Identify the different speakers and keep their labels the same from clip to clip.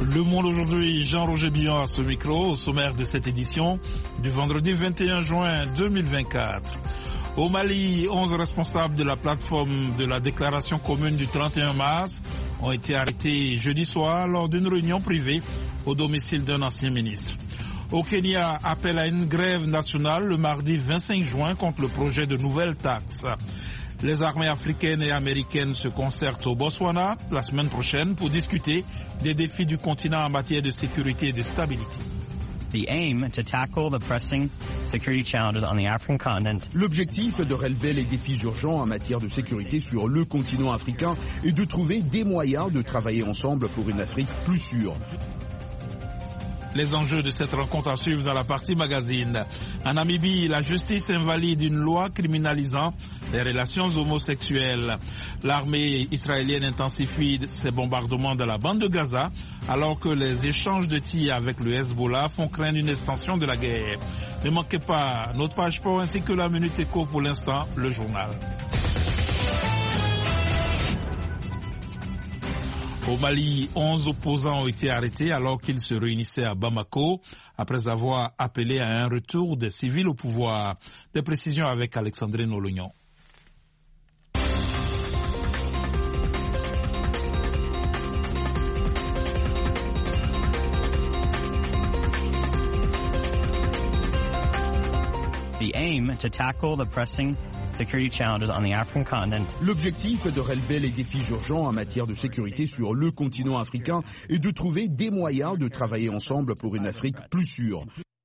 Speaker 1: Le Monde aujourd'hui, Jean-Roger Billon à ce micro, au sommaire de cette édition du vendredi 21 juin 2024. Au Mali, 11 responsables de la plateforme de la déclaration commune du 31 mars ont été arrêtés jeudi soir lors d'une réunion privée au domicile d'un ancien ministre. Au Kenya, appel à une grève nationale le mardi 25 juin contre le projet de nouvelles taxes. Les armées africaines et américaines se concertent au Botswana la semaine prochaine pour discuter des défis du continent en matière de sécurité et de stabilité.
Speaker 2: L'objectif est de relever les défis urgents en matière de sécurité sur le continent africain et de trouver des moyens de travailler ensemble pour une Afrique plus sûre.
Speaker 1: Les enjeux de cette rencontre à suivre dans la partie magazine. En Namibie, la justice invalide une loi criminalisant les relations homosexuelles. L'armée israélienne intensifie ses bombardements dans la bande de Gaza, alors que les échanges de tirs avec le Hezbollah font craindre une extension de la guerre. Ne manquez pas notre page sport ainsi que la Minute Éco pour l'instant, le journal. Au Mali, 11 opposants ont été arrêtés alors qu'ils se réunissaient à Bamako après avoir appelé à un retour des civils au pouvoir. Des précisions avec Alexandrine Olognon.
Speaker 3: The aim to tackle the pressing security challenges on the African continent.
Speaker 2: L'objectif est de relever les défis urgents en matière de sécurité sur le continent africain et de trouver des moyens de travailler ensemble pour une Afrique plus sûre.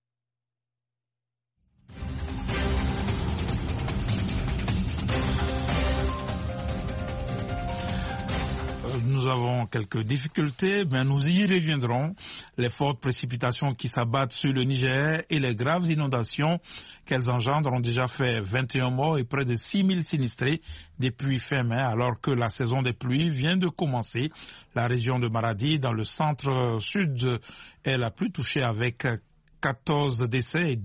Speaker 1: Nous avons quelques difficultés, mais nous y reviendrons. Les fortes précipitations qui s'abattent sur le Niger et les graves inondations qu'elles engendrent ont déjà fait 21 morts et près de 6000 sinistrés depuis fin mai, alors que la saison des pluies vient de commencer. La région de Maradi, dans le centre-sud, est la plus touchée avec 14 décès et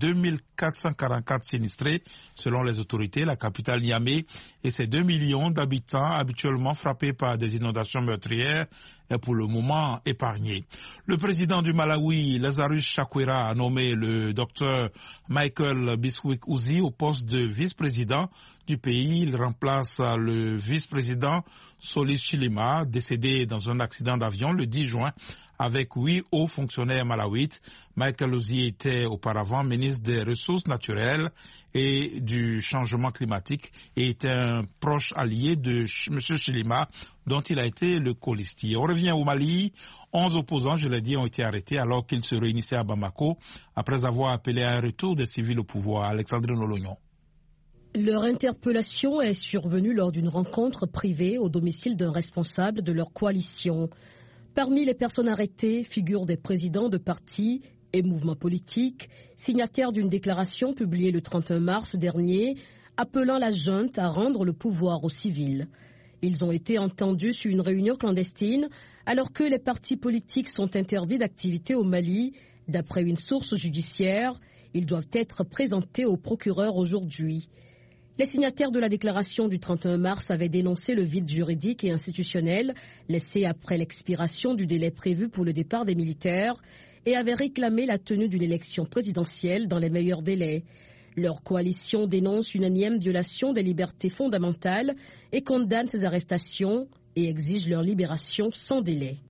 Speaker 1: 2444 sinistrés selon les autorités. La capitale Niamey et ses 2 millions d'habitants habituellement frappés par des inondations meurtrières est pour le moment épargné. Le président du Malawi, Lazarus Chakwera, a nommé le docteur Michael Biswick Uzi au poste de vice-président du pays. Il remplace le vice-président Solis Chilima, décédé dans un accident d'avion le 10 juin. Avec 8 hauts fonctionnaires malawites. Michael Uzi était auparavant ministre des Ressources naturelles et du changement climatique et était un proche allié de M. Chilima, dont il a été le colistier. On revient au Mali. 11 opposants, je l'ai dit, ont été arrêtés alors qu'ils se réunissaient à Bamako après avoir appelé à un retour des civils au pouvoir. Alexandrine Olognon.
Speaker 4: Leur interpellation est survenue lors d'une rencontre privée au domicile d'un responsable de leur coalition. Parmi les personnes arrêtées figurent des présidents de partis et mouvements politiques, signataires d'une déclaration publiée le 31 mars dernier, appelant la junte à rendre le pouvoir aux civils. Ils ont été entendus sur une réunion clandestine alors que les partis politiques sont interdits d'activité au Mali. D'après une source judiciaire, ils doivent être présentés au procureur aujourd'hui. Les signataires de la déclaration du 31 mars avaient dénoncé le vide juridique et institutionnel laissé après l'expiration du délai prévu pour le départ des militaires et avaient réclamé la tenue d'une élection présidentielle dans les meilleurs délais. Leur coalition dénonce une énième violation des libertés fondamentales et condamne ces arrestations et exige leur libération sans délai.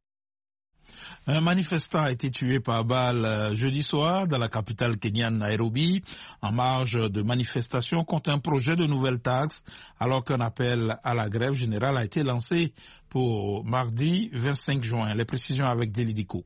Speaker 1: Un manifestant a été tué par balle jeudi soir dans la capitale kenyane Nairobi en marge de manifestations contre un projet de nouvelles taxes alors qu'un appel à la grève générale a été lancé pour mardi 25 juin. Les précisions avec Delidiko.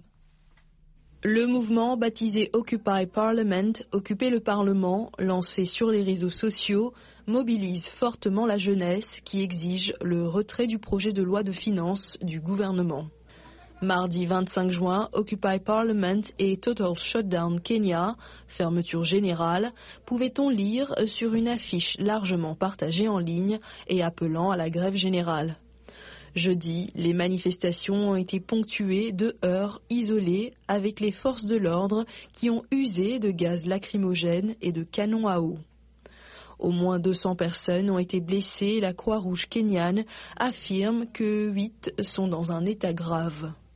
Speaker 5: Le mouvement baptisé Occupy Parliament, Occuper le Parlement, lancé sur les réseaux sociaux, mobilise fortement la jeunesse qui exige le retrait du projet de loi de finances du gouvernement. Mardi 25 juin, Occupy Parliament et Total Shutdown Kenya, fermeture générale, pouvait-on lire sur une affiche largement partagée en ligne et appelant à la grève générale. Jeudi, les manifestations ont été ponctuées de heurts isolés avec les forces de l'ordre qui ont usé de gaz lacrymogène et de canons à eau. Au moins 200 personnes ont été blessées. La Croix-Rouge kenyane affirme que 8 sont dans un état grave.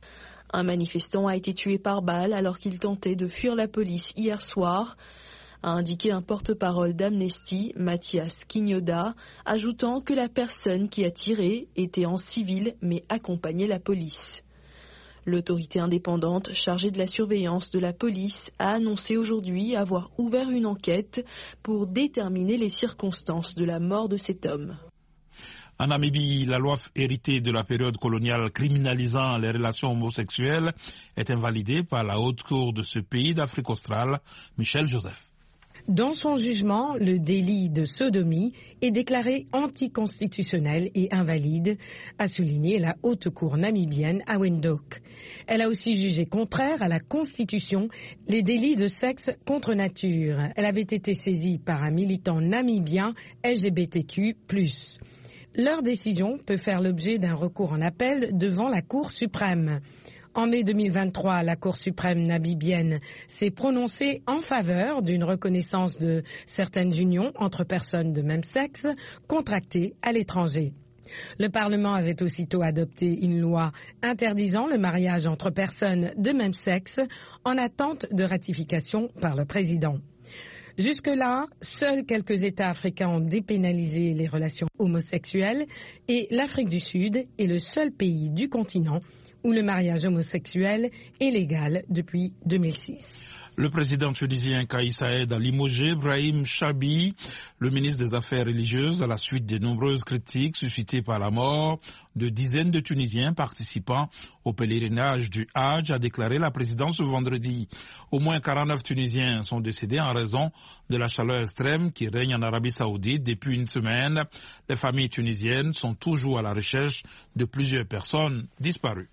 Speaker 5: Un manifestant a été tué par balle alors qu'il tentait de fuir la police hier soir, a indiqué un porte-parole d'Amnesty, Mathias Quignoda, ajoutant que la personne qui a tiré était en civil mais accompagnait la police. L'autorité indépendante chargée de la surveillance de la police a annoncé aujourd'hui avoir ouvert une enquête pour déterminer les circonstances de la mort de cet homme.
Speaker 1: En Namibie, la loi héritée de la période coloniale criminalisant les relations homosexuelles est invalidée par la haute cour de ce pays d'Afrique australe, Michel Joseph.
Speaker 6: Dans son jugement, le délit de sodomie est déclaré anticonstitutionnel et invalide, a souligné la haute cour namibienne à Windhoek. Elle a aussi jugé contraire à la Constitution les délits de sexe contre nature. Elle avait été saisie par un militant namibien LGBTQ+. Leur décision peut faire l'objet d'un recours en appel devant la Cour suprême. En mai 2023, la Cour suprême namibienne s'est prononcée en faveur d'une reconnaissance de certaines unions entre personnes de même sexe contractées à l'étranger. Le Parlement avait aussitôt adopté une loi interdisant le mariage entre personnes de même sexe en attente de ratification par le président. Jusque-là, seuls quelques États africains ont dépénalisé les relations homosexuelles et l'Afrique du Sud est le seul pays du continent où le mariage homosexuel est légal depuis 2006.
Speaker 1: Le président tunisien Kais Saïed a limogé Brahim Chabi, le ministre des Affaires religieuses, à la suite des nombreuses critiques suscitées par la mort de dizaines de Tunisiens participant au pèlerinage du Hajj, a déclaré la présidence ce vendredi. Au moins 49 Tunisiens sont décédés en raison de la chaleur extrême qui règne en Arabie Saoudite depuis une semaine. Les familles tunisiennes sont toujours à la recherche de plusieurs personnes disparues.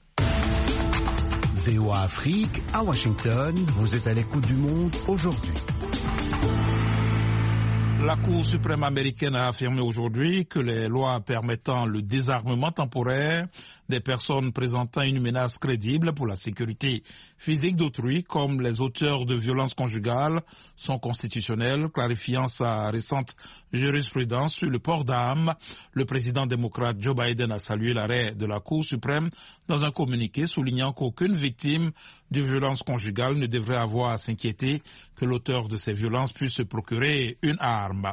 Speaker 7: VOA Afrique, à Washington, vous êtes à l'écoute du monde aujourd'hui.
Speaker 1: La Cour suprême américaine a affirmé aujourd'hui que les lois permettant le désarmement temporaire des personnes présentant une menace crédible pour la sécurité physique d'autrui, comme les auteurs de violences conjugales, sont constitutionnelles, clarifiant sa récente jurisprudence sur le port d'armes. Le président démocrate Joe Biden a salué l'arrêt de la Cour suprême dans un communiqué soulignant qu'aucune victime de violences conjugales ne devrait avoir à s'inquiéter que l'auteur de ces violences puisse se procurer une arme.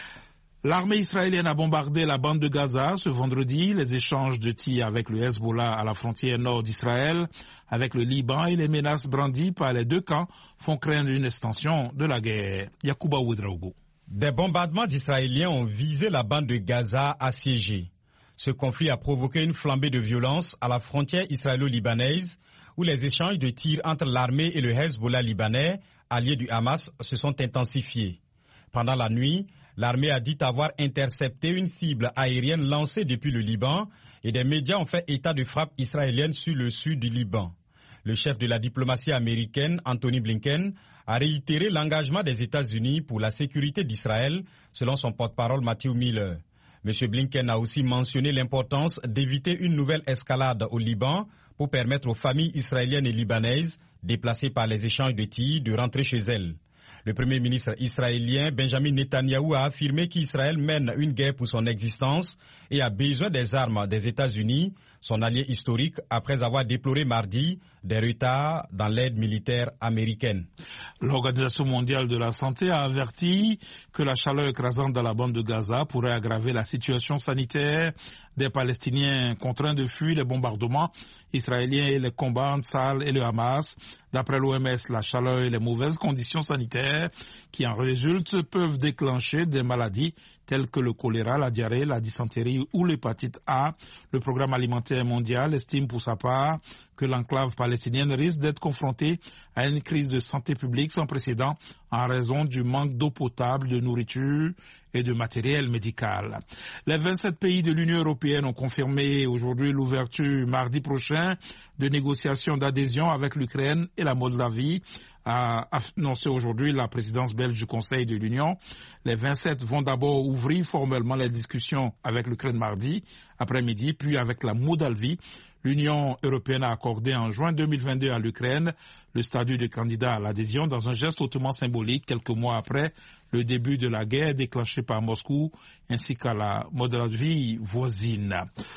Speaker 1: L'armée israélienne a bombardé la bande de Gaza ce vendredi. Les échanges de tirs avec le Hezbollah à la frontière nord d'Israël, avec le Liban et les menaces brandies par les deux camps font craindre une extension de la guerre. Yacouba Ouedraogo.
Speaker 8: Des bombardements d'Israéliens ont visé la bande de Gaza assiégée. Ce conflit a provoqué une flambée de violence à la frontière israélo-libanaise, où les échanges de tirs entre l'armée et le Hezbollah libanais, allié du Hamas, se sont intensifiés. Pendant la nuit, l'armée a dit avoir intercepté une cible aérienne lancée depuis le Liban et des médias ont fait état de frappes israéliennes sur le sud du Liban. Le chef de la diplomatie américaine, Anthony Blinken, a réitéré l'engagement des États-Unis pour la sécurité d'Israël, selon son porte-parole Matthew Miller. M. Blinken a aussi mentionné l'importance d'éviter une nouvelle escalade au Liban pour permettre aux familles israéliennes et libanaises déplacées par les échanges de tirs de rentrer chez elles. Le Premier ministre israélien Benjamin Netanyahou a affirmé qu'Israël mène une guerre pour son existence et a besoin des armes des États-Unis, son allié historique, après avoir déploré mardi des retards dans l'aide militaire américaine.
Speaker 1: L'Organisation mondiale de la santé a averti que la chaleur écrasante dans la bande de Gaza pourrait aggraver la situation sanitaire des Palestiniens contraints de fuir les bombardements israéliens et les combats entre Tsahal et le Hamas. D'après l'OMS, la chaleur et les mauvaises conditions sanitaires qui en résultent peuvent déclencher des maladies telles que le choléra, la diarrhée, la dysenterie ou l'hépatite A. Le Programme alimentaire mondial estime pour sa part que l'enclave palestinienne risque d'être confrontée à une crise de santé publique sans précédent en raison du manque d'eau potable, de nourriture et de matériel médical. Les 27 pays de l'Union européenne ont confirmé aujourd'hui l'ouverture mardi prochain de négociations d'adhésion avec l'Ukraine et la Moldavie, a annoncé aujourd'hui la présidence belge du Conseil de l'Union. Les 27 vont d'abord ouvrir formellement les discussions avec l'Ukraine mardi après-midi, puis avec la Moldavie. L'Union européenne a accordé en juin 2022 à l'Ukraine le statut de candidat à l'adhésion dans un geste hautement symbolique quelques mois après le début de la guerre déclenchée par Moscou ainsi qu'à la Moldavie voisine.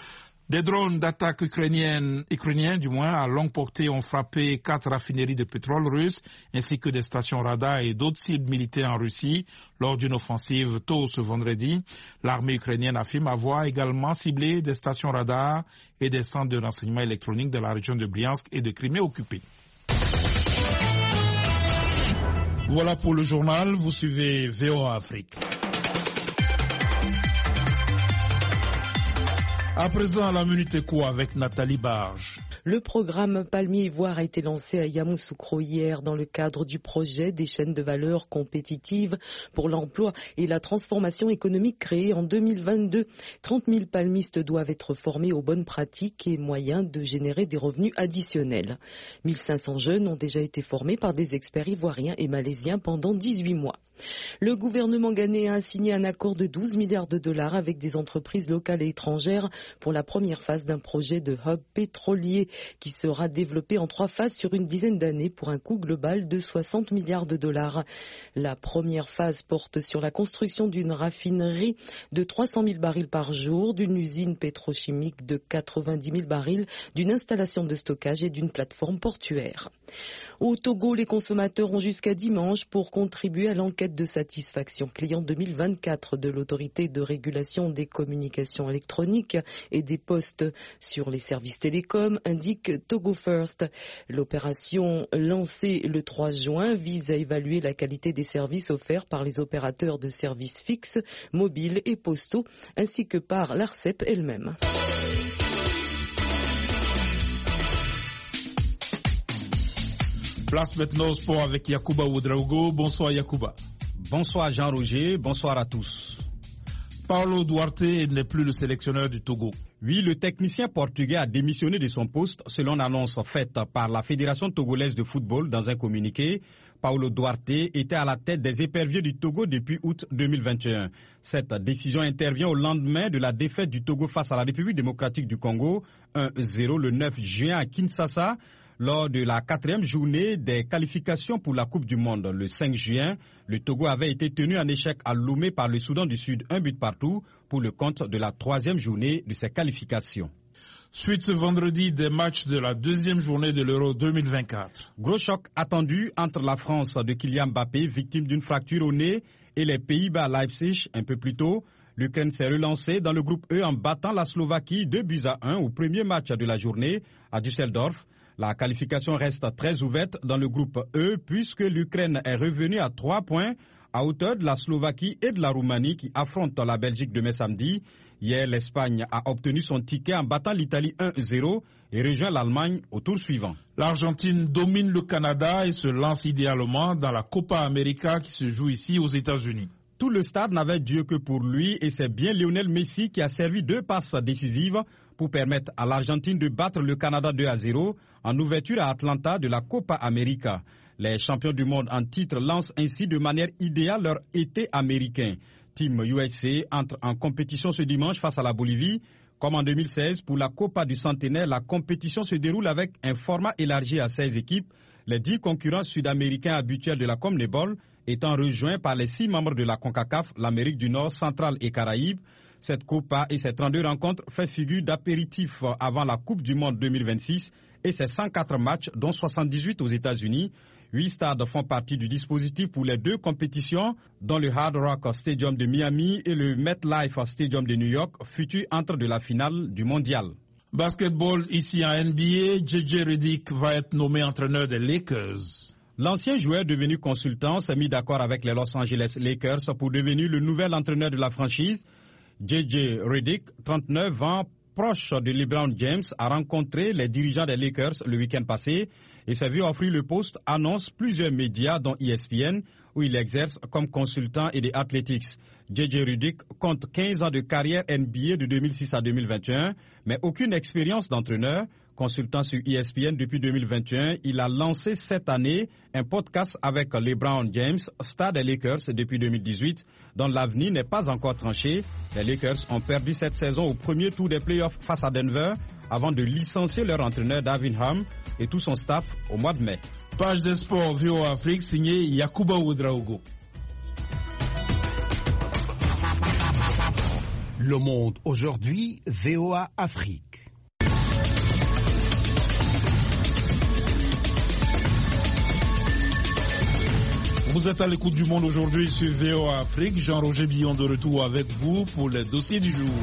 Speaker 1: Des drones d'attaque ukrainiens à longue portée ont frappé 4 raffineries de pétrole russes ainsi que des stations radars et d'autres cibles militaires en Russie lors d'une offensive tôt ce vendredi. L'armée ukrainienne affirme avoir également ciblé des stations radars et des centres de renseignement électronique de la région de Briansk et de Crimée occupée. Voilà pour le journal, vous suivez VOA Afrique. À présent, la Minute Éco avec Nathalie Barge.
Speaker 9: Le programme Palmier Ivoire a été lancé à Yamoussoukro hier dans le cadre du projet des chaînes de valeur compétitives pour l'emploi et la transformation économique créée en 2022. 30 000 palmistes doivent être formés aux bonnes pratiques et moyens de générer des revenus additionnels. 1500 jeunes ont déjà été formés par des experts ivoiriens et malaisiens pendant 18 mois. Le gouvernement ghanéen a signé un accord de 12 milliards de dollars avec des entreprises locales et étrangères pour la première phase d'un projet de hub pétrolier qui sera développé en 3 phases sur une dizaine d'années pour un coût global de 60 milliards de dollars. La première phase porte sur la construction d'une raffinerie de 300 000 barils par jour, d'une usine pétrochimique de 90 000 barils, d'une installation de stockage et d'une plateforme portuaire. Au Togo, les consommateurs ont jusqu'à dimanche pour contribuer à l'enquête de satisfaction client 2024 de l'autorité de régulation des communications électroniques et des postes sur les services télécoms, indique Togo First. L'opération lancée le 3 juin vise à évaluer la qualité des services offerts par les opérateurs de services fixes, mobiles et postaux, ainsi que par l'ARCEP elle-même.
Speaker 1: Place maintenant au sport avec Yacouba Ouedraogo. Bonsoir Yacouba.
Speaker 8: Bonsoir Jean-Roger, bonsoir à tous.
Speaker 1: Paulo Duarte n'est plus le sélectionneur du Togo.
Speaker 8: Oui, le technicien portugais a démissionné de son poste selon l'annonce faite par la Fédération togolaise de football dans un communiqué. Paulo Duarte était à la tête des éperviers du Togo depuis août 2021. Cette décision intervient au lendemain de la défaite du Togo face à la République démocratique du Congo, 1-0 le 9 juin à Kinshasa. Lors de la 4e journée des qualifications pour la Coupe du Monde le 5 juin, le Togo avait été tenu en échec à Lomé par le Soudan du Sud, 1 but partout, pour le compte de la 3e journée de ces qualifications.
Speaker 1: Suite ce vendredi des matchs de la 2e journée de l'Euro 2024.
Speaker 8: Gros choc attendu entre la France de Kylian Mbappé, victime d'une fracture au nez, et les Pays-Bas à Leipzig un peu plus tôt. L'Ukraine s'est relancée dans le groupe E en battant la Slovaquie 2-1 au premier match de la journée à Düsseldorf. La qualification reste très ouverte dans le groupe E puisque l'Ukraine est revenue à 3 points à hauteur de la Slovaquie et de la Roumanie qui affrontent la Belgique demain samedi. Hier, l'Espagne a obtenu son ticket en battant l'Italie 1-0 et rejoint l'Allemagne au tour suivant.
Speaker 1: L'Argentine domine le Canada et se lance idéalement dans la Copa América qui se joue ici aux États-Unis.
Speaker 8: Tout le stade n'avait Dieu que pour lui et c'est bien Lionel Messi qui a servi 2 passes décisives pour permettre à l'Argentine de battre le Canada 2-0 en ouverture à Atlanta de la Copa América. Les champions du monde en titre lancent ainsi de manière idéale leur été américain. Team USA entre en compétition ce dimanche face à la Bolivie. Comme en 2016, pour la Copa du Centenaire, la compétition se déroule avec un format élargi à 16 équipes. Les 10 concurrents sud-américains habituels de la CONMEBOL étant rejoints par les 6 membres de la CONCACAF, l'Amérique du Nord, Centrale et Caraïbes. Cette Copa et ses 32 rencontres fait figure d'apéritif avant la Coupe du Monde 2026 et ses 104 matchs, dont 78 aux États-Unis. 8 stades font partie du dispositif pour les 2 compétitions, dont le Hard Rock Stadium de Miami et le MetLife Stadium de New York, futur entre de la finale du mondial.
Speaker 1: Basketball ici en NBA, JJ Redick va être nommé entraîneur des Lakers.
Speaker 8: L'ancien joueur devenu consultant s'est mis d'accord avec les Los Angeles Lakers pour devenir le nouvel entraîneur de la franchise. JJ Redick, 39 ans, proche de LeBron James, a rencontré les dirigeants des Lakers le week-end passé et s'est vu offrir le poste, annonce plusieurs médias dont ESPN, où il exerce comme consultant et des Athletics. JJ Redick compte 15 ans de carrière NBA de 2006 à 2021, mais aucune expérience d'entraîneur. Consultant sur ESPN depuis 2021, il a lancé cette année un podcast avec LeBron James, star des Lakers depuis 2018, dont l'avenir n'est pas encore tranché. Les Lakers ont perdu cette saison au premier tour des playoffs face à Denver avant de licencier leur entraîneur Darvin Ham et tout son staff au mois de mai.
Speaker 1: Page des sports VOA Afrique signée Yacouba Ouedraogo.
Speaker 7: Le Monde aujourd'hui, VOA Afrique.
Speaker 1: Vous êtes à l'écoute du Monde aujourd'hui sur VOA Afrique. Jean-Roger Billon de retour avec vous pour les dossiers du jour.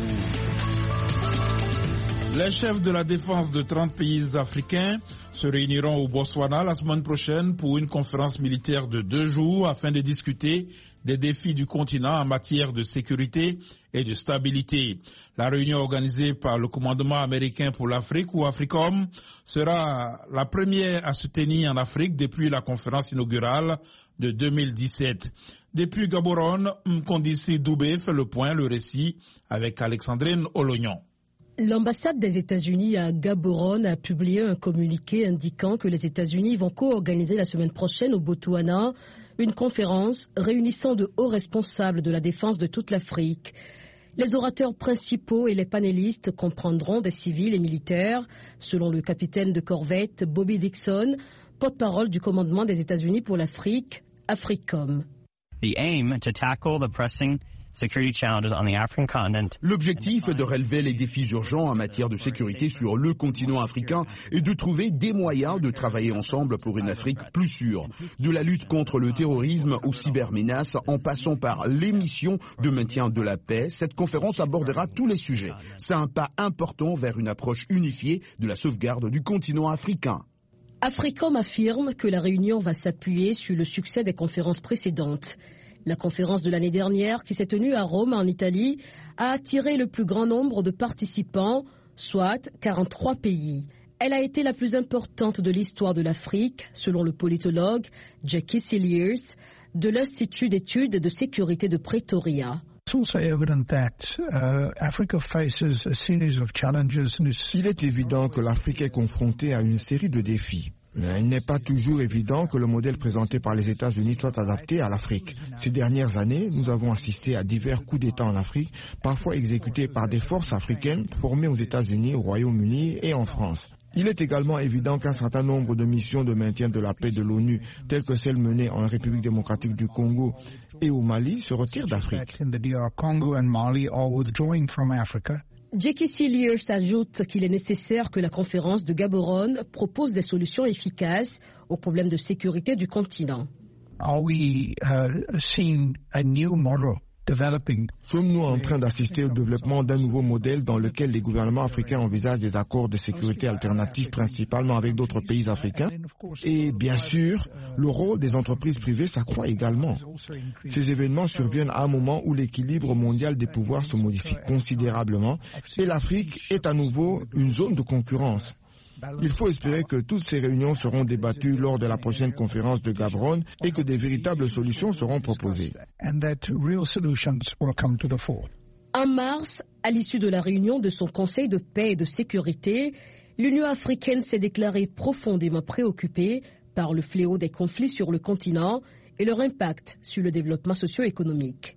Speaker 1: Les chefs de la défense de 30 pays africains se réuniront au Botswana la semaine prochaine pour une conférence militaire de 2 jours afin de discuter des défis du continent en matière de sécurité et de stabilité. La réunion organisée par le commandement américain pour l'Afrique ou AFRICOM sera la première à se tenir en Afrique depuis la conférence inaugurale de 2017. Depuis Gaborone, Mkondisi Doubé fait le point, le récit avec Alexandrine Olognon.
Speaker 4: L'ambassade des États-Unis à Gaborone a publié un communiqué indiquant que les États-Unis vont co-organiser la semaine prochaine au Botswana une conférence réunissant de hauts responsables de la défense de toute l'Afrique. Les orateurs principaux et les panélistes comprendront des civils et militaires, selon le capitaine de corvette Bobby Dixon, porte-parole du commandement des États-Unis pour l'Afrique, AFRICOM.
Speaker 3: The aim to tackle the pressing security challenges on the African continent.
Speaker 2: L'objectif est de relever les défis urgents en matière de sécurité sur le continent africain et de trouver des moyens de travailler ensemble pour une Afrique plus sûre. De la lutte contre le terrorisme aux cybermenaces en passant par les missions de maintien de la paix, cette conférence abordera tous les sujets. C'est un pas important vers une approche unifiée de la sauvegarde du continent africain.
Speaker 4: AFRICOM affirme que la réunion va s'appuyer sur le succès des conférences précédentes. La conférence de l'année dernière, qui s'est tenue à Rome, en Italie, a attiré le plus grand nombre de participants, soit 43 pays. Elle a été la plus importante de l'histoire de l'Afrique, selon le politologue Jackie Cilliers, de l'Institut d'études de sécurité de Pretoria.
Speaker 10: Il est évident que l'Afrique est confrontée à une série de défis. Il n'est pas toujours évident que le modèle présenté par les États-Unis soit adapté à l'Afrique. Ces dernières années, nous avons assisté à divers coups d'État en Afrique, parfois exécutés par des forces africaines formées aux États-Unis, au Royaume-Uni et en France. Il est également évident qu'un certain nombre de missions de maintien de la paix de l'ONU, telles que celles menées en République démocratique du Congo et au Mali, se retirent d'Afrique.
Speaker 4: Jackie Cilliers ajoute qu'il est nécessaire que la conférence de Gaborone propose des solutions efficaces aux problèmes de sécurité du continent.
Speaker 10: Sommes-nous en train d'assister au développement d'un nouveau modèle dans lequel les gouvernements africains envisagent des accords de sécurité alternatifs principalement avec d'autres pays africains? Et bien sûr, le rôle des entreprises privées s'accroît également. Ces événements surviennent à un moment où l'équilibre mondial des pouvoirs se modifie considérablement et l'Afrique est à nouveau une zone de concurrence. Il faut espérer que toutes ces réunions seront débattues lors de la prochaine conférence de Gaborone et que des véritables solutions seront proposées.
Speaker 4: En mars, à l'issue de la réunion de son Conseil de paix et de sécurité, l'Union africaine s'est déclarée profondément préoccupée par le fléau des conflits sur le continent et leur impact sur le développement socio-économique.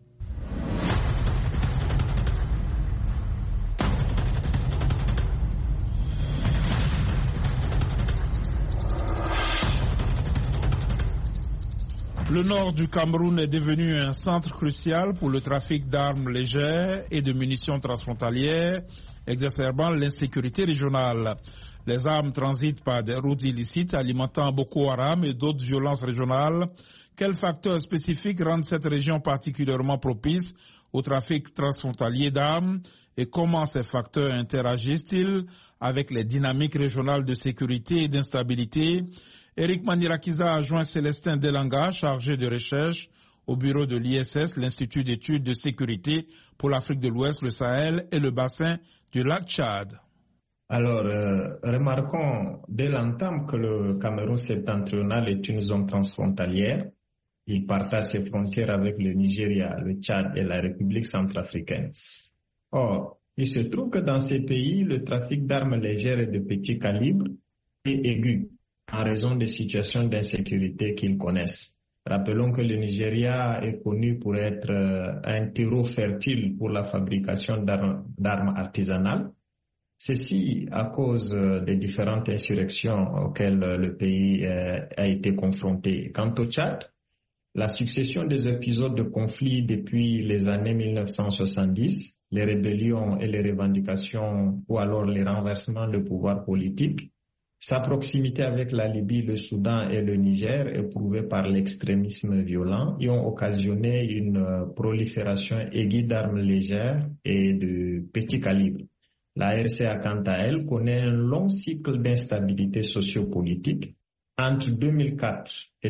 Speaker 1: Le nord du Cameroun est devenu un centre crucial pour le trafic d'armes légères et de munitions transfrontalières, exacerbant l'insécurité régionale. Les armes transitent par des routes illicites alimentant Boko Haram et d'autres violences régionales. Quels facteurs spécifiques rendent cette région particulièrement propice au trafic transfrontalier d'armes et comment ces facteurs interagissent-ils avec les dynamiques régionales de sécurité et d'instabilité? Eric Manirakiza a joint Célestin Delanga, chargé de recherche au bureau de l'ISS, l'Institut d'études de sécurité pour l'Afrique de l'Ouest, le Sahel et le bassin du lac Tchad.
Speaker 11: Alors, remarquons dès l'entame que le Cameroun septentrional est une zone transfrontalière. Il partage ses frontières avec le Nigeria, le Tchad et la République centrafricaine. Or, il se trouve que dans ces pays, le trafic d'armes légères et de petit calibre est aigu en raison des situations d'insécurité qu'ils connaissent. Rappelons que le Nigeria est connu pour être un terreau fertile pour la fabrication d'armes artisanales. Ceci à cause des différentes insurrections auxquelles le pays a été confronté. Quant au Tchad, la succession des épisodes de conflits depuis les années 1970 les rébellions et les revendications ou alors les renversements de pouvoir politique. Sa proximité avec la Libye, le Soudan et le Niger, éprouvée par l'extrémisme violent, y ont occasionné une prolifération aiguë d'armes légères et de petit calibre. La RCA, quant à elle, connaît un long cycle d'instabilité sociopolitique. Entre 2004 et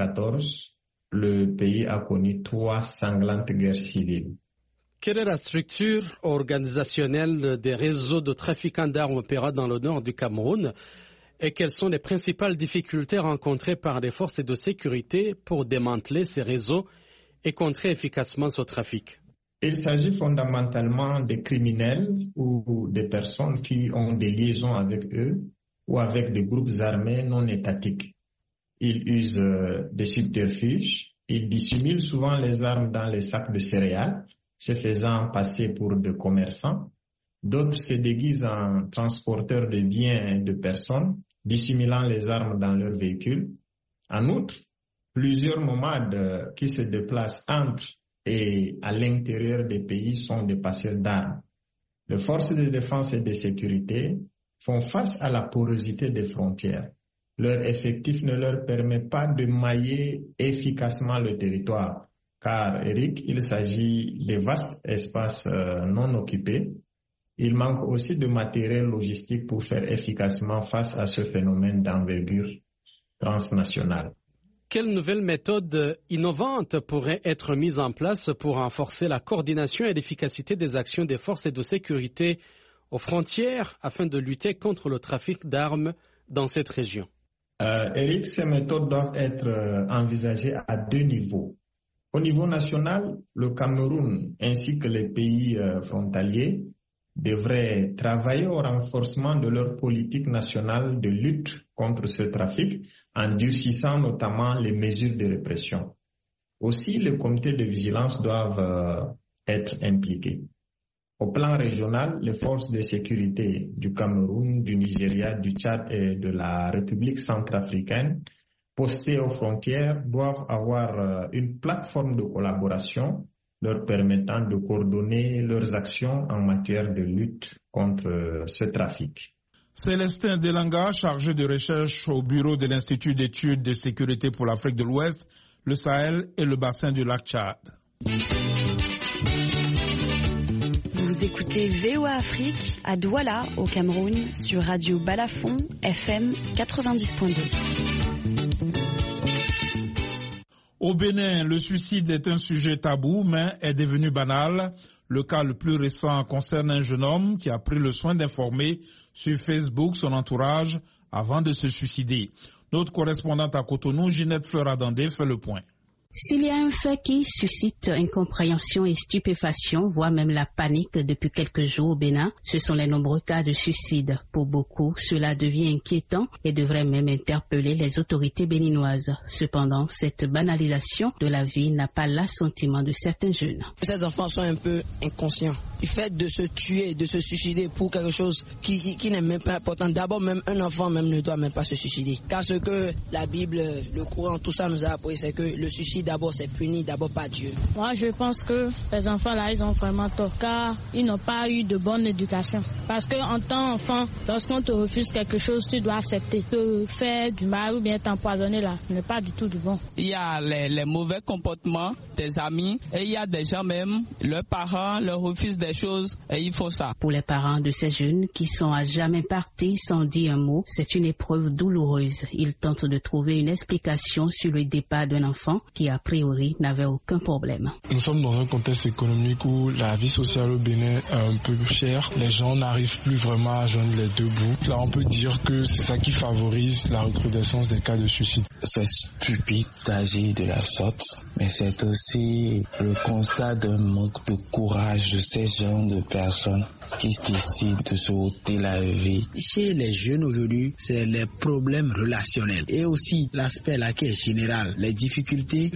Speaker 11: 2014, le pays a connu 3 sanglantes guerres civiles.
Speaker 12: Quelle est la structure organisationnelle des réseaux de trafiquants d'armes opérant dans le nord du Cameroun et quelles sont les principales difficultés rencontrées par les forces de sécurité pour démanteler ces réseaux et contrer efficacement ce trafic?
Speaker 11: Il s'agit fondamentalement des criminels ou des personnes qui ont des liaisons avec eux ou avec des groupes armés non étatiques. Ils usent des subterfuges, ils dissimulent souvent les armes dans les sacs de céréales, se faisant passer pour des commerçants. D'autres se déguisent en transporteurs de biens et de personnes, dissimulant les armes dans leurs véhicules. En outre, plusieurs nomades qui se déplacent entre et à l'intérieur des pays sont des passeurs d'armes. Les forces de défense et de sécurité font face à la porosité des frontières. Leur effectif ne leur permet pas de mailler efficacement le territoire, car, Eric, il s'agit de vastes espaces non occupés. Il manque aussi de matériel logistique pour faire efficacement face à ce phénomène d'envergure transnationale.
Speaker 12: Quelles nouvelles méthodes innovantes pourraient être mises en place pour renforcer la coordination et l'efficacité des actions des forces de sécurité aux frontières afin de lutter contre le trafic d'armes dans cette région?
Speaker 11: Eric, ces méthodes doivent être envisagées à 2 niveaux. Au niveau national, le Cameroun ainsi que les pays frontaliers devraient travailler au renforcement de leur politique nationale de lutte contre ce trafic en durcissant notamment les mesures de répression. Aussi, les comités de vigilance doivent être impliqués. Au plan régional, les forces de sécurité du Cameroun, du Nigeria, du Tchad et de la République centrafricaine postées aux frontières doivent avoir une plateforme de collaboration leur permettant de coordonner leurs actions en matière de lutte contre ce trafic.
Speaker 1: Célestin Delanga, chargé de recherche au bureau de l'Institut d'études de sécurité pour l'Afrique de l'Ouest, le Sahel et le bassin du lac Tchad.
Speaker 13: Vous écoutez VOA Afrique à Douala, au Cameroun, sur Radio Balafon, FM 90.2.
Speaker 1: Au Bénin, le suicide est un sujet tabou, mais est devenu banal. Le cas le plus récent concerne un jeune homme qui a pris le soin d'informer sur Facebook son entourage avant de se suicider. Notre correspondante à Cotonou, Ginette Fleuradandé, fait le point.
Speaker 14: S'il y a un fait qui suscite incompréhension et stupéfaction, voire même la panique depuis quelques jours au Bénin, ce sont les nombreux cas de suicide. Pour beaucoup, cela devient inquiétant et devrait même interpeller les autorités béninoises. Cependant, cette banalisation de la vie n'a pas l'assentiment de certains jeunes.
Speaker 15: Ces enfants sont un peu inconscients. Le fait de se tuer, de se suicider pour quelque chose qui n'est même pas important. D'abord, même un enfant même ne doit même pas se suicider. Car ce que la Bible, le Coran, tout ça nous a appris, c'est que le suicide d'abord c'est puni, d'abord par Dieu.
Speaker 16: Moi je pense que les enfants là ils ont vraiment tort car ils n'ont pas eu de bonne éducation. Parce qu'en tant qu'enfant, lorsqu'on te refuse quelque chose, tu dois accepter. Te faire du mal ou bien t'empoisonner là n'est pas du tout du bon.
Speaker 17: Il y a les mauvais comportements des amis et il y a des gens même, leurs parents leur refusent des choses et ils font ça.
Speaker 14: Pour les parents de ces jeunes qui sont à jamais partis sans dire un mot, c'est une épreuve douloureuse. Ils tentent de trouver une explication sur le départ d'un enfant qui a priori n'avait aucun problème.
Speaker 18: Nous sommes dans un contexte économique où la vie sociale au Bénin est un peu chère. Les gens n'arrivent plus vraiment à joindre les deux bouts. Là, on peut dire que c'est ça qui favorise la recrudescence des cas de suicide.
Speaker 19: C'est stupide d'agir de la sorte, mais c'est aussi le constat d'un manque de courage de ces gens de personnes qui décident de se ôter la vie.
Speaker 20: Chez les jeunes aujourd'hui, c'est les problèmes relationnels et aussi l'aspect là qui est général, les difficultés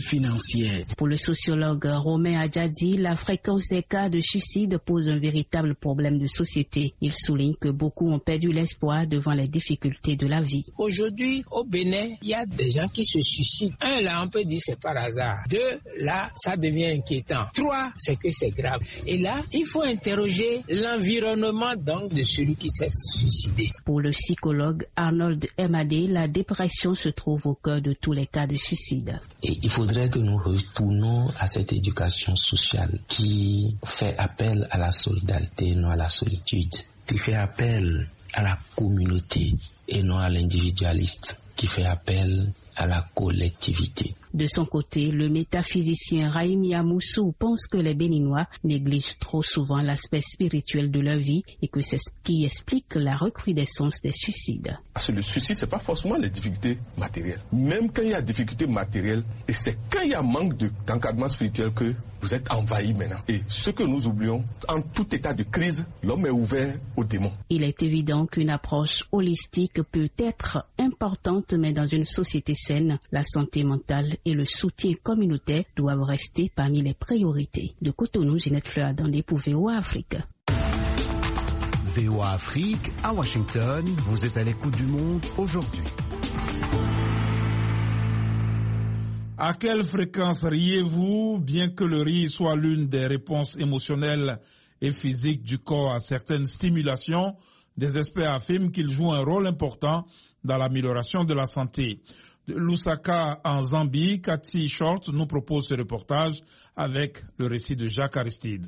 Speaker 19: financière.
Speaker 14: Pour le sociologue Romain Adjadi, la fréquence des cas de suicide pose un véritable problème de société. Il souligne que beaucoup ont perdu l'espoir devant les difficultés de la vie.
Speaker 20: Aujourd'hui, au Bénin, il y a des gens qui se suicident. Un, là, on peut dire c'est par hasard. Deux, là, ça devient inquiétant. Trois, c'est que c'est grave. Et là, il faut interroger l'environnement donc de celui qui s'est suicidé.
Speaker 14: Pour le psychologue Arnold Emadé, la dépression se trouve au cœur de tous les cas de suicide.
Speaker 19: Et il faudrait que nous retournons à cette éducation sociale qui fait appel à la solidarité, non à la solitude, qui fait appel à la communauté et non à l'individualiste, qui fait appel à la collectivité.
Speaker 14: De son côté, le métaphysicien Raïm Yamoussou pense que les Béninois négligent trop souvent l'aspect spirituel de leur vie et que c'est ce qui explique la recrudescence des suicides.
Speaker 21: Parce que le suicide, c'est pas forcément les difficultés matérielles. Même quand il y a difficultés matérielles, et c'est quand il y a manque d'encadrement spirituel que vous êtes envahi maintenant. Et ce que nous oublions, en tout état de crise, l'homme est ouvert aux démons.
Speaker 14: Il est évident qu'une approche holistique peut être importante, mais dans une société saine, la santé mentale et le soutien communautaire doivent rester parmi les priorités. De Cotonou, Ginette Fleur-Adandé pour VOA Afrique.
Speaker 7: VOA Afrique, à Washington, vous êtes à l'écoute du monde aujourd'hui.
Speaker 1: À quelle fréquence riez-vous, bien que le rire soit l'une des réponses émotionnelles et physiques du corps à certaines stimulations? Des experts affirment qu'il joue un rôle important dans l'amélioration de la santé. De Lusaka en Zambie, Cathy Short nous propose ce reportage avec le récit de Jacques Aristide.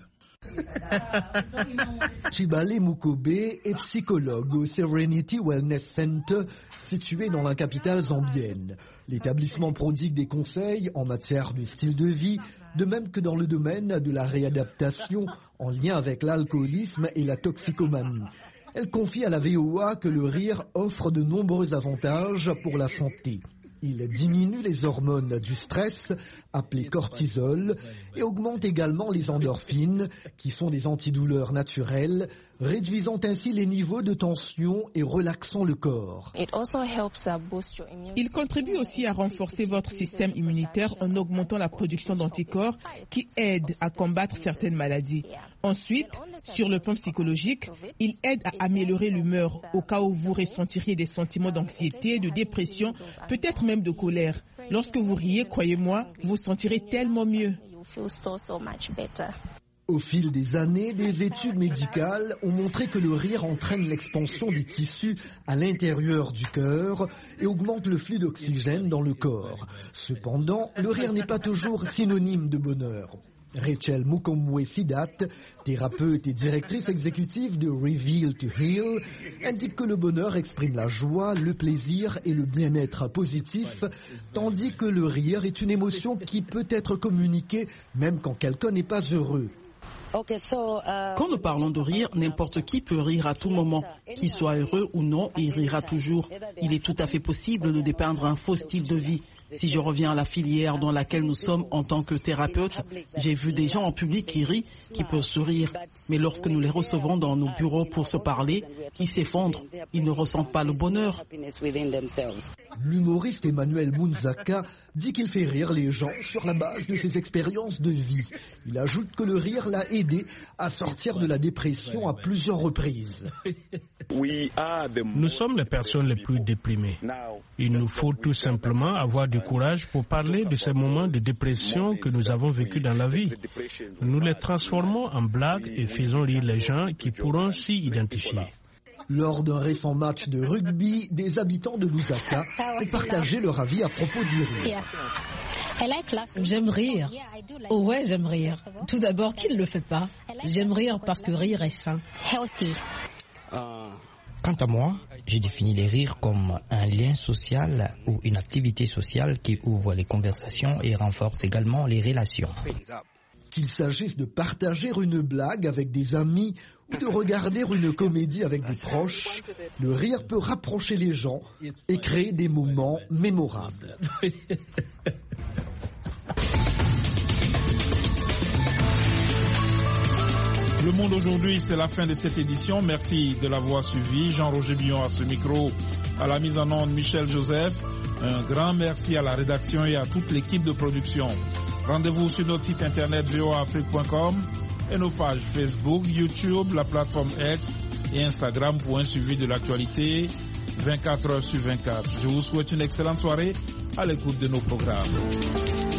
Speaker 22: Chibale Mukobe est psychologue au Serenity Wellness Center situé dans la capitale zambienne. L'établissement prodigue des conseils en matière de style de vie, de même que dans le domaine de la réadaptation en lien avec l'alcoolisme et la toxicomanie. Elle confie à la VOA que le rire offre de nombreux avantages pour la santé. Il diminue les hormones du stress, appelées cortisol, et augmente également les endorphines, qui sont des antidouleurs naturelles, réduisant ainsi les niveaux de tension et relaxant le corps.
Speaker 23: Il contribue aussi à renforcer votre système immunitaire en augmentant la production d'anticorps qui aident à combattre certaines maladies. Ensuite, sur le plan psychologique, il aide à améliorer l'humeur au cas où vous ressentiriez des sentiments d'anxiété, de dépression, peut-être même de colère. Lorsque vous riez, croyez-moi, vous vous sentirez tellement mieux.
Speaker 22: Au fil des années, des études médicales ont montré que le rire entraîne l'expansion des tissus à l'intérieur du cœur et augmente le flux d'oxygène dans le corps. Cependant, le rire n'est pas toujours synonyme de bonheur. Rachel Mukomwe Sidat, thérapeute et directrice exécutive de Reveal to Heal, indique que le bonheur exprime la joie, le plaisir et le bien-être positif, tandis que le rire est une émotion qui peut être communiquée même quand quelqu'un n'est pas heureux.
Speaker 23: Quand nous parlons de rire, n'importe qui peut rire à tout moment. Qu'il soit heureux ou non, il rira toujours. Il est tout à fait possible de dépeindre un faux style de vie. Si je reviens à la filière dans laquelle nous sommes en tant que thérapeute, j'ai vu des gens en public qui rient, qui peuvent sourire. Mais lorsque nous les recevons dans nos bureaux pour se parler, ils s'effondrent. Ils ne ressentent pas le bonheur.
Speaker 22: L'humoriste Emmanuel Munzaka dit qu'il fait rire les gens sur la base de ses expériences de vie. Il ajoute que le rire l'a aidé à sortir de la dépression à plusieurs reprises.
Speaker 24: Nous sommes les personnes les plus déprimées. Il nous faut tout simplement avoir du courage pour parler de ces moments de dépression que nous avons vécus dans la vie. Nous les transformons en blagues et faisons rire les gens qui pourront s'y identifier.
Speaker 22: Lors d'un récent match de rugby, des habitants de Lusaka ont partagé leur avis à propos du rire.
Speaker 4: J'aime rire. Oh ouais, j'aime rire. Tout d'abord, qui ne le fait pas? J'aime rire parce que rire est sain.
Speaker 25: Quant à moi, j'ai défini les rires comme un lien social ou une activité sociale qui ouvre les conversations et renforce également les relations.
Speaker 22: Qu'il s'agisse de partager une blague avec des amis ou de regarder une comédie avec des proches, le rire peut rapprocher les gens et créer des moments mémorables.
Speaker 1: Le Monde aujourd'hui, c'est la fin de cette édition. Merci de l'avoir suivi. Jean-Roger Billon à ce micro, à la mise en onde Michel Joseph. Un grand merci à la rédaction et à toute l'équipe de production. Rendez-vous sur notre site internet voaafrique.com et nos pages Facebook, YouTube, la plateforme X et Instagram pour un suivi de l'actualité 24 heures sur 24. Je vous souhaite une excellente soirée à l'écoute de nos programmes.